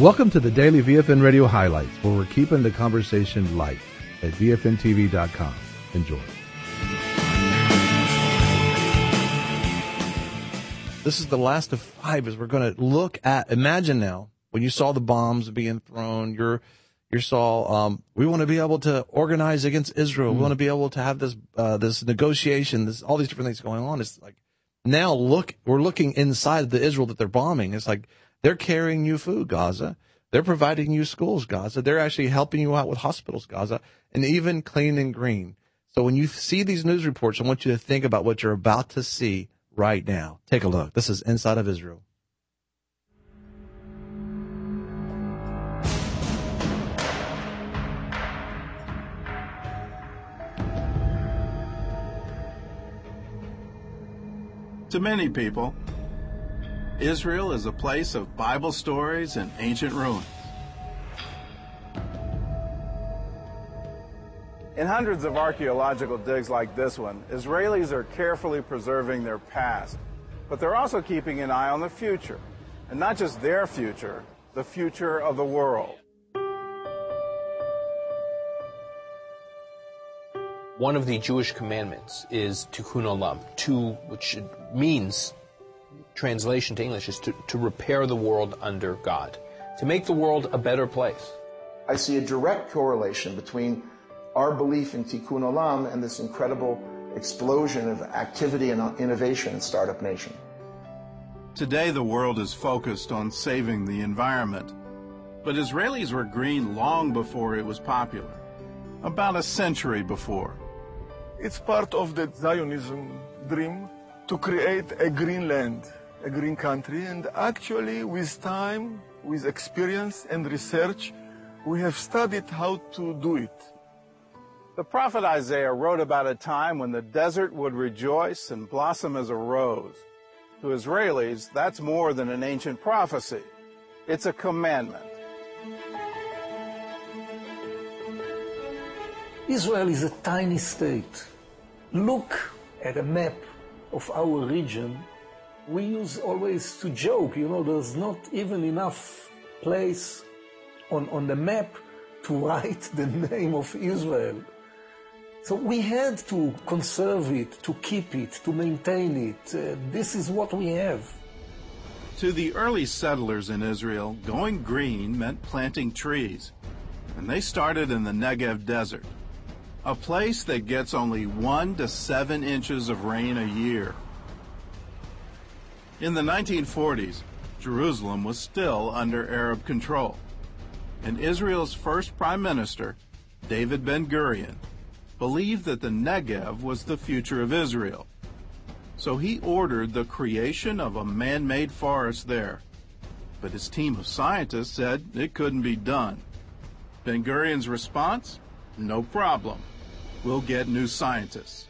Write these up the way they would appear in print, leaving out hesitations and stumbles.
Welcome to the Daily VFN Radio Highlights, where we're keeping the conversation light at VFNTV.com. Enjoy. This is the last of 5 as we're going to look at, imagine now, when you saw the bombs being thrown, you saw, we want to be able to organize against Israel. We want to be able to have this negotiation, all these different things going on. It's like, now we're looking inside the Israel that they're bombing. It's like, they're carrying you food, Gaza. They're providing you schools, Gaza. They're actually helping you out with hospitals, Gaza, and even clean and green. So when you see these news reports, I want you to think about what you're about to see right now. Take a look. This is Inside of Israel. To many people, Israel is a place of Bible stories and ancient ruins. In hundreds of archaeological digs like this one, Israelis are carefully preserving their past, but they're also keeping an eye on the future, and not just their future, the future of the world. One of the Jewish commandments is tikkun olam, which means, translation to English, is to repair the world under God, to make the world a better place. I see a direct correlation between our belief in tikkun olam and this incredible explosion of activity and innovation in Startup Nation. Today the world is focused on saving the environment, but Israelis were green long before it was popular, about a century before. It's part of the Zionism dream to create a green land, a green country, and actually with time, with experience and research, we have studied how to do it. The prophet Isaiah wrote about a time when the desert would rejoice and blossom as a rose. To Israelis, that's more than an ancient prophecy. It's a commandment. Israel is a tiny state. Look at a map of our region. We use always to joke, there's not even enough place on the map to write the name of Israel. So we had to conserve it, to keep it, to maintain it. This is what we have. To the early settlers in Israel, going green meant planting trees, and they started in the Negev desert, a place that gets only 1 to 7 inches of rain a year. In the 1940s, Jerusalem was still under Arab control, and Israel's first prime minister, David Ben-Gurion, believed that the Negev was the future of Israel. So he ordered the creation of a man-made forest there. But his team of scientists said it couldn't be done. Ben-Gurion's response? No problem. We'll get new scientists.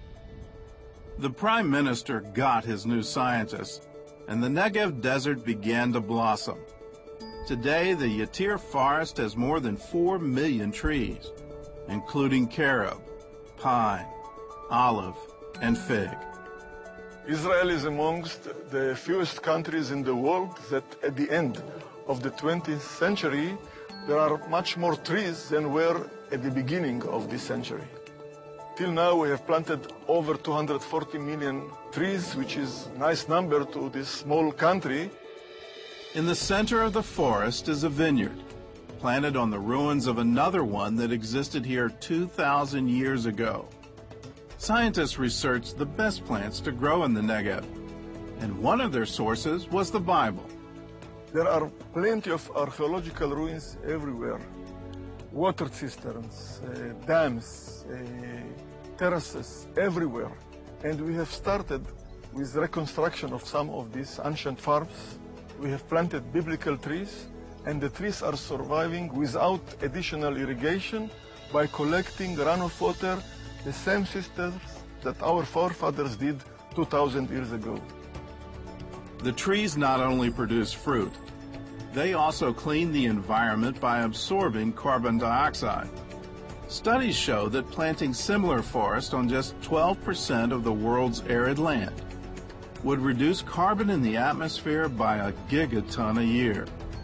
The prime minister got his new scientists, and the Negev desert began to blossom. Today, the Yatir forest has more than 4 million trees, including carob, pine, olive, and fig. Israel is amongst the fewest countries in the world that at the end of the 20th century, there are much more trees than were at the beginning of this century. Till now, we have planted over 240 million trees, which is a nice number to this small country. In the center of the forest is a vineyard, planted on the ruins of another one that existed here 2,000 years ago. Scientists researched the best plants to grow in the Negev, and one of their sources was the Bible. There are plenty of archaeological ruins everywhere. Water cisterns, dams, terraces, everywhere. And we have started with reconstruction of some of these ancient farms. We have planted biblical trees, and the trees are surviving without additional irrigation by collecting runoff water, the same systems that our forefathers did 2,000 years ago. The trees not only produce fruit, they also clean the environment by absorbing carbon dioxide. Studies show that planting similar forest on just 12% of the world's arid land would reduce carbon in the atmosphere by a gigaton a year.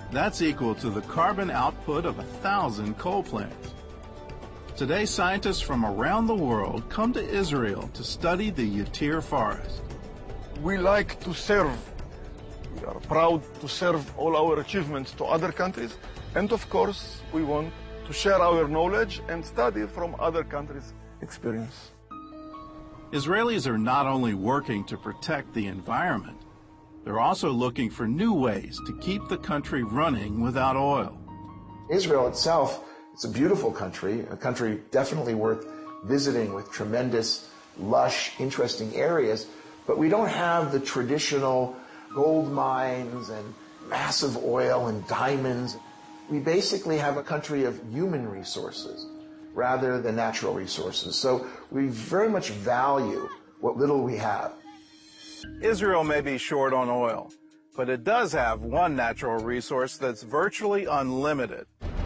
That's equal to the carbon output of 1,000 coal plants. Today, scientists from around the world come to Israel to study the Yatir forest. We like to serve. We are proud to serve all our achievements to other countries. And of course, we want to share our knowledge and study from other countries' experience. Israelis are not only working to protect the environment, they're also looking for new ways to keep the country running without oil. Israel itself, it's a beautiful country, a country definitely worth visiting with tremendous, lush, interesting areas, but we don't have the traditional gold mines and massive oil and diamonds. We basically have a country of human resources rather than natural resources. So we very much value what little we have. Israel may be short on oil, but it does have one natural resource that's virtually unlimited.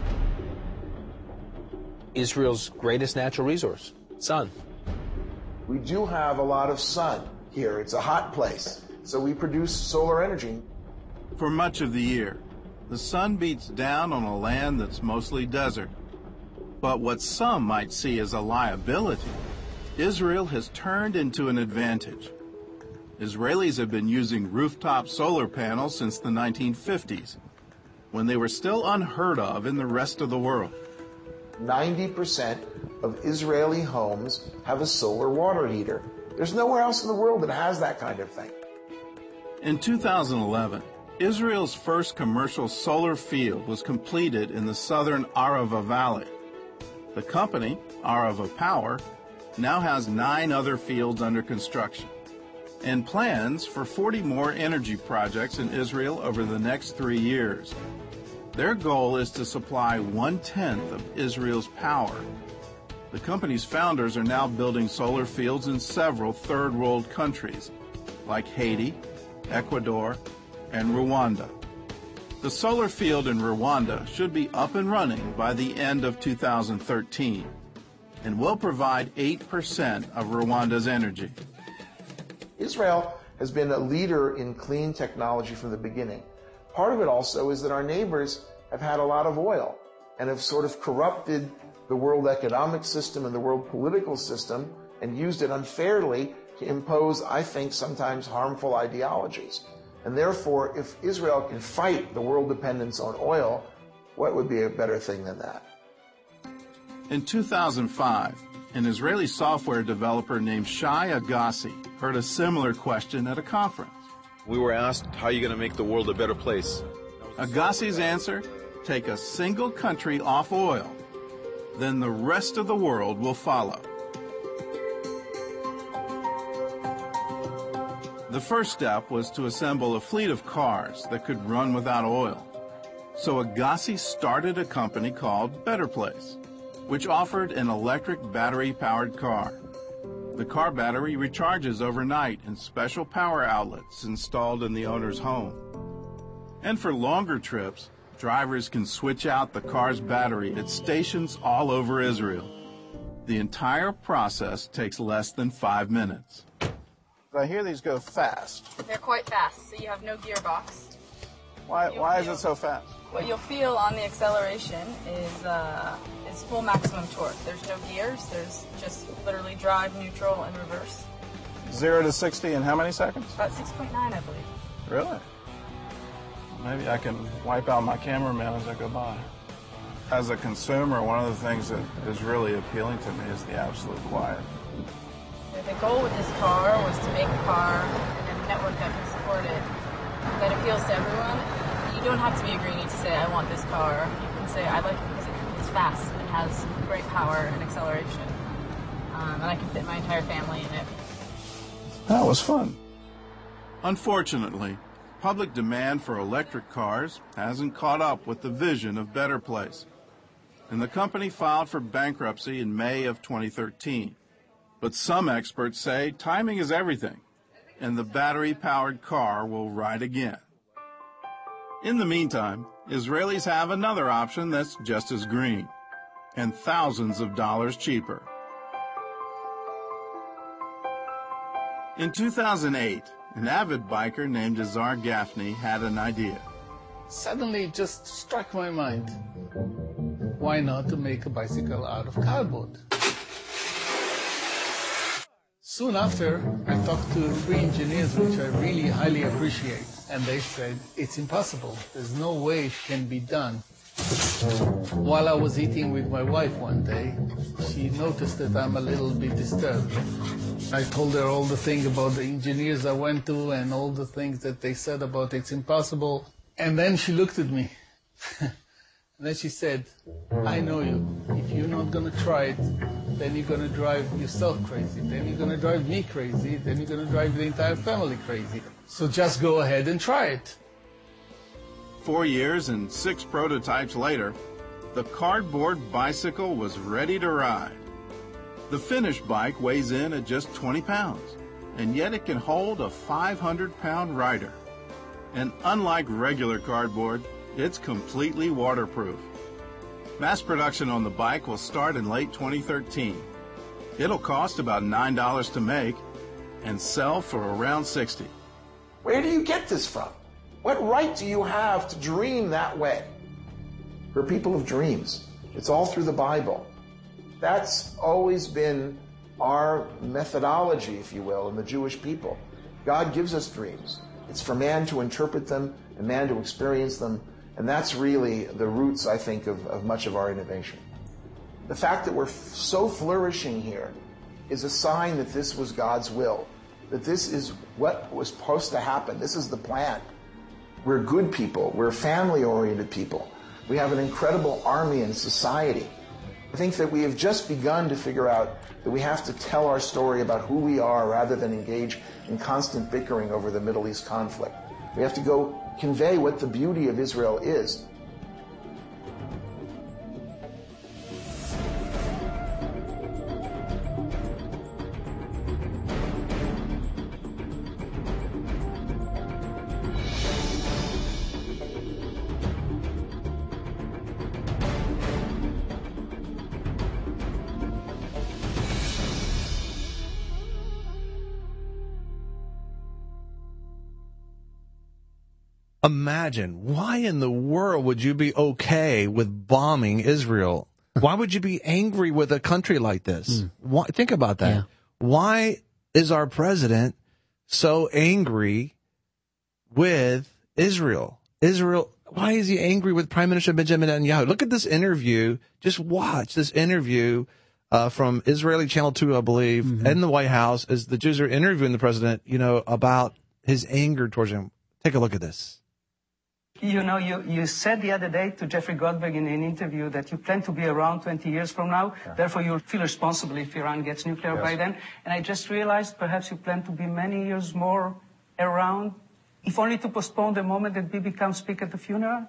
Israel's greatest natural resource, sun. We do have a lot of sun here. It's a hot place, so we produce solar energy. For much of the year, the sun beats down on a land that's mostly desert. But what some might see as a liability, Israel has turned into an advantage. Israelis have been using rooftop solar panels since the 1950s, when they were still unheard of in the rest of the world. 90% of Israeli homes have a solar water heater. There's nowhere else in the world that has that kind of thing. In 2011, Israel's first commercial solar field was completed in the southern Arava Valley. The company, Arava Power, now has 9 other fields under construction and plans for 40 more energy projects in Israel over the next 3 years. Their goal is to supply 1/10 of Israel's power. The company's founders are now building solar fields in several third world countries, like Haiti, Ecuador, and Rwanda. The solar field in Rwanda should be up and running by the end of 2013 and will provide 8% of Rwanda's energy. Israel has been a leader in clean technology from the beginning. Part of it also is that our neighbors have had a lot of oil and have sort of corrupted the world economic system and the world political system and used it unfairly to impose, I think, sometimes harmful ideologies. And therefore, if Israel can fight the world dependence on oil, what would be a better thing than that? In 2005, an Israeli software developer named Shai Agassi heard a similar question at a conference. We were asked, how are you going to make the world a better place? Agassi's answer, take a single country off oil, then the rest of the world will follow. The first step was to assemble a fleet of cars that could run without oil. So Agassi started a company called Better Place, which offered an electric battery-powered car. The car battery recharges overnight in special power outlets installed in the owner's home. And for longer trips, drivers can switch out the car's battery at stations all over Israel. The entire process takes less than 5 minutes. I hear these go fast. They're quite fast, so you have no gearbox. Why is it so fast? What you'll feel on the acceleration is full maximum torque. There's no gears. There's just literally drive, neutral, and reverse. 0 to 60 in how many seconds? About 6.9, I believe. Really? Maybe I can wipe out my cameraman as I go by. As a consumer, one of the things that is really appealing to me is the absolute quiet. The goal with this car was to make a car and a network that can support it, that appeals to everyone. You don't have to be a greenie to say, I want this car. You can say, I like it because it's fast and has great power and acceleration. And I can fit my entire family in it. That was fun. Unfortunately, public demand for electric cars hasn't caught up with the vision of Better Place, and the company filed for bankruptcy in May of 2013. But some experts say timing is everything, and the battery-powered car will ride again. In the meantime, Israelis have another option that's just as green, and thousands of dollars cheaper. In 2008, an avid biker named Azar Gafni had an idea. suddenly it just struck my mind. Why not to make a bicycle out of cardboard? Soon after, I talked to 3 engineers, which I really highly appreciate, and they said, it's impossible. There's no way it can be done. While I was eating with my wife one day, she noticed that I'm a little bit disturbed. I told her all the things about the engineers I went to and all the things that they said about it's impossible. And then she looked at me. And then she said, I know you. If you're not going to try it, then you're going to drive yourself crazy. Then you're going to drive me crazy. Then you're going to drive the entire family crazy. So just go ahead and try it. 4 years and 6 prototypes later, the cardboard bicycle was ready to ride. The finished bike weighs in at just 20 pounds, and yet it can hold a 500-pound rider. And unlike regular cardboard, it's completely waterproof. Mass production on the bike will start in late 2013. It'll cost about $9 to make and sell for around $60. Where do you get this from? What right do you have to dream that way? We're people of dreams. It's all through the Bible. That's always been our methodology, if you will, in the Jewish people. God gives us dreams. It's for man to interpret them and man to experience them. And that's really the roots, I think, of much of our innovation. The fact that we're so flourishing here is a sign that this was God's will, that this is what was supposed to happen. This is the plan. We're good people. We're family-oriented people. We have an incredible army and society. I think that we have just begun to figure out that we have to tell our story about who we are rather than engage in constant bickering over the Middle East conflict. We have to go convey what the beauty of Israel is. Imagine, why in the world would you be okay with bombing Israel? Why would you be angry with a country like this? Why, think about that. Yeah. Why is our president so angry with Israel? Why is he angry with Prime Minister Benjamin Netanyahu? Look at this interview. Just watch this interview from Israeli Channel 2, I believe, in the White House, as the Jews are interviewing the president, about his anger towards him. Take a look at this. You said the other day to Jeffrey Goldberg in an interview that you plan to be around 20 years from now. Yeah. Therefore, you'll feel responsible if Iran gets nuclear by then. And I just realized perhaps you plan to be many years more around, if only to postpone the moment that Bibi comes speak at the funeral.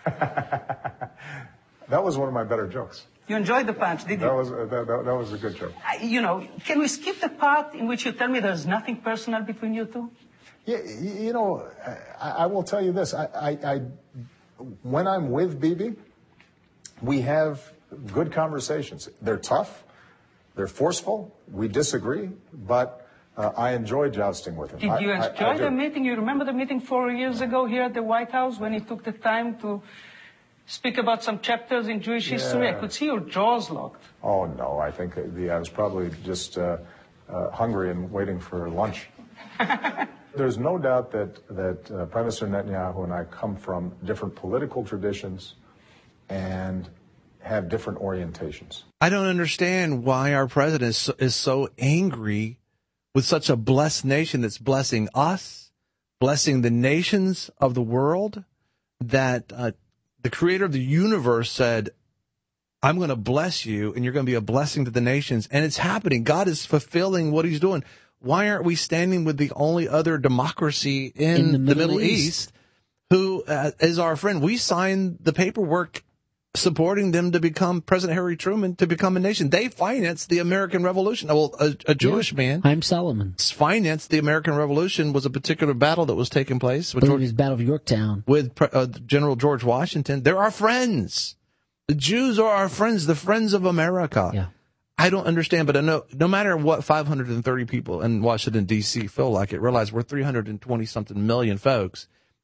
That was one of my better jokes. You enjoyed the punch, did you? That was a good joke. Can we skip the part in which you tell me there's nothing personal between you two? Yeah, I will tell you this. When I'm with Bibi, we have good conversations. They're tough. They're forceful. We disagree, but I enjoy jousting with him. Did you enjoy the meeting? You remember the meeting 4 years ago here at the White House when he took the time to speak about some chapters in Jewish history? I could see your jaws locked. Oh, no. I think I was probably just hungry and waiting for lunch. There's no doubt that Prime Minister Netanyahu and I come from different political traditions and have different orientations. I don't understand why our president is so angry with such a blessed nation that's blessing us, blessing the nations of the world, that the creator of the universe said, I'm going to bless you and you're going to be a blessing to the nations. And it's happening. God is fulfilling what he's doing. Why aren't we standing with the only other democracy in the Middle East who is our friend? We signed the paperwork supporting them to become President Harry Truman, to become a nation. They financed the American Revolution. Well, a Jewish man. Chaim Solomon financed the American Revolution. Was a particular battle that was taking place. It was Battle of Yorktown. With General George Washington. They're our friends. The Jews are our friends, the friends of America. Yeah. I don't understand, but I know no matter what 530 people in Washington, D.C. feel like it, realize we're 320-something million folks.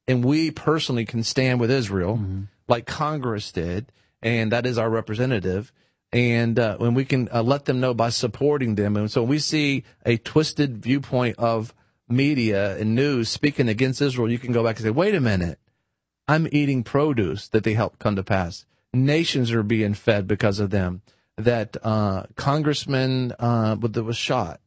and we personally can stand with Israel, like Congress did, and that is our representative, and when we can let them know by supporting them. And so when we see a twisted viewpoint of media and news speaking against Israel, you can go back and say, wait a minute, I'm eating produce that they helped come to pass. Nations are being fed because of them. That congressman that was shot,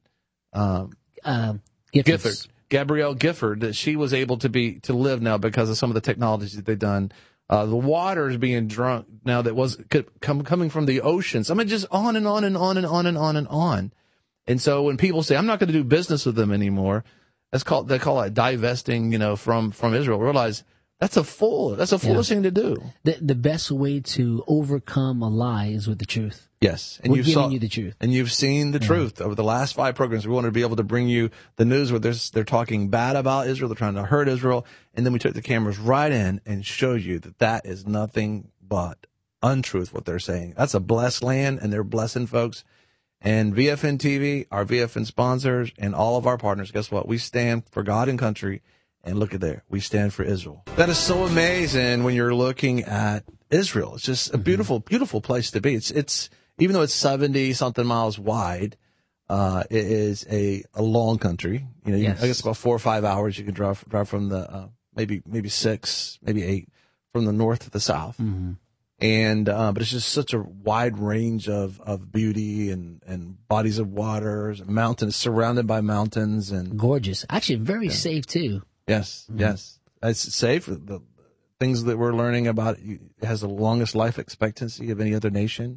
Gifford, Gabrielle Gifford, that she was able to live now because of some of the technologies that they've done. The water is being drunk now that was coming from the oceans. I mean, just on and on and on and on and on and on. And so when people say, I'm not going to do business with them anymore, they call it divesting, from Israel. Realize that's a foolish thing to do. The best way to overcome a lie is with the truth. Yes. And We're giving you the truth. And you've seen the truth over the last 5 programs. We wanted to be able to bring you the news where they're talking bad about Israel. They're trying to hurt Israel. And then we took the cameras right in and showed you that is nothing but untruth, what they're saying. That's a blessed land, and they're blessing folks. And VFN TV, our VFN sponsors, and all of our partners, guess what? We stand for God and country. And look at there. We stand for Israel. That is so amazing when you're looking at Israel. It's just a beautiful, beautiful place to be. It's even though it's 70-something miles wide, it is a long country. I guess about 4 or 5 hours you can drive from the maybe 6, maybe 8 from the north to the south. Mm-hmm. And but it's just such a wide range of beauty and bodies of waters, mountains, surrounded by mountains, and gorgeous. Actually, very safe too. Yes, yes. It's safe. The things that we're learning about, it has the longest life expectancy of any other nation.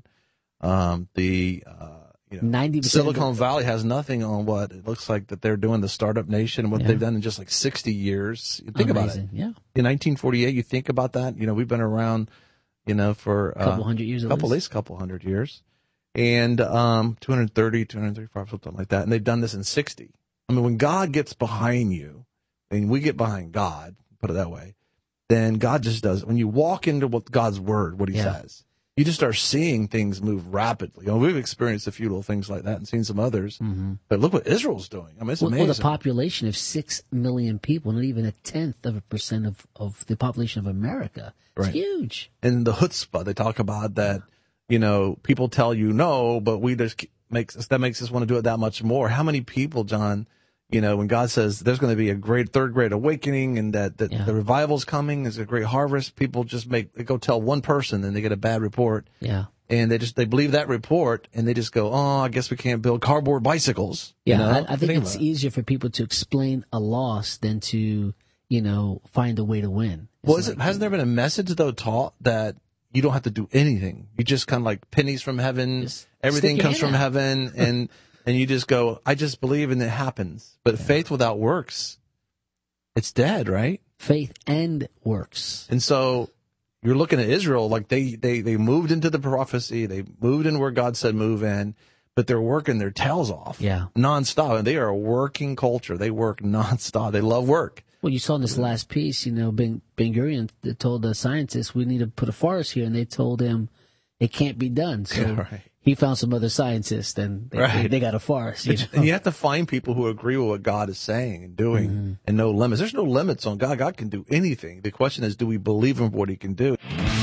90% Silicon Valley has nothing on what it looks like that they're doing, the startup nation, and what they've done in just like 60 years. You think about it. Yeah. In 1948, you think about that. We've been around, for a couple hundred years, at least a couple hundred years. And 230, 235, something like that. And they've done this in 60. I mean, when God gets behind you, and we get behind God, put it that way, then God just does. When you walk into God's word, what he says, you just start seeing things move rapidly. We've experienced a few little things like that and seen some others. Mm-hmm. But look what Israel's doing. I mean, it's amazing. With a population of 6 million people, not even 0.1% of the population of America. It's huge. And the chutzpah, they talk about that, people tell you no, but that makes us want to do it that much more. How many people, John, when God says there's going to be a great third great awakening and that the revival's coming, there's a great harvest, people just they go tell one person and they get a bad report. Yeah. And they believe that report and they just go, I guess we can't build cardboard bicycles. Yeah. I think it's easier for people to explain a loss than to, find a way to win. Hasn't there been a message though taught that you don't have to do anything? You just kind of like pennies from heaven, everything comes from heaven and you just go, I just believe and it happens. But faith without works, it's dead, right? Faith and works. And so you're looking at Israel, like they moved into the prophecy. They moved in where God said move in, but they're working their tails off. Yeah. Nonstop. And they are a working culture. They work nonstop. They love work. Well, you saw in this last piece, Ben Gurion told the scientists, we need to put a forest here. And they told him it can't be done. So he found some other scientists, and they got a forest. And you have to find people who agree with what God is saying and doing, and no limits. There's no limits on God. God can do anything. The question is, do we believe in what he can do?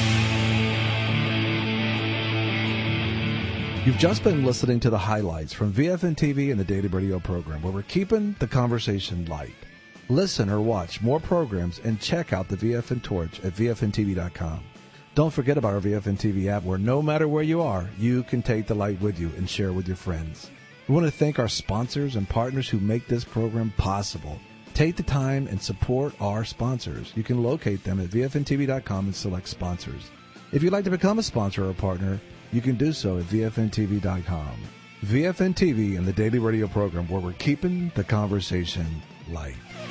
You've just been listening to the highlights from VFN TV and the Daily Radio program, where we're keeping the conversation light. Listen or watch more programs and check out the VFN Torch at VFNTV.com. Don't forget about our VFN TV app, where no matter where you are, you can take the light with you and share with your friends. We want to thank our sponsors and partners who make this program possible. Take the time and support our sponsors. You can locate them at VFNTV.com and select sponsors. If you'd like to become a sponsor or a partner, you can do so at VFNTV.com. VFN TV and the Daily Radio program, where we're keeping the conversation light.